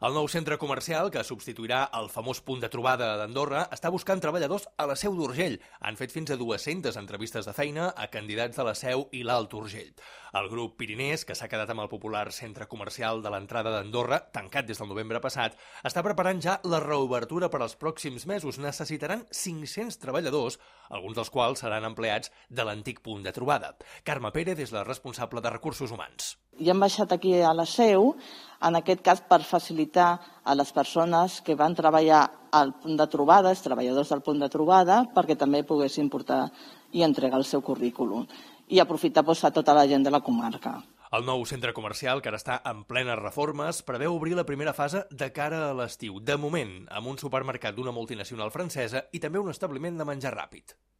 El nou centre comercial, que substituirà el famós punt de trobada d'Andorra, està buscant treballadors a la Seu d'Urgell. Han fet fins a 200 entrevistes de feina a candidats de la Seu i l'Alt Urgell. El grup Pirinès, que s'ha quedat amb el popular centre comercial de l'entrada d'Andorra, tancat des del novembre passat, està preparant ja la reobertura per als pròxims mesos. Necessitaran 500 treballadors, alguns dels quals seran empleats de l'antic punt de trobada. Carme Pérez és la responsable de Recursos Humans. I hem baixat aquí a la Seu, en aquest cas per facilitar a les persones que van treballar al punt de trobada, els treballadors del punt de trobada, perquè també poguessin portar i entregar el seu currículum i aprofitar a tota la gent de la comarca. El nou centre comercial, que ara està en plenes reformes, preveu obrir la primera fase de cara a l'estiu. De moment, amb un supermercat d'una multinacional francesa i també un establiment de menjar ràpid.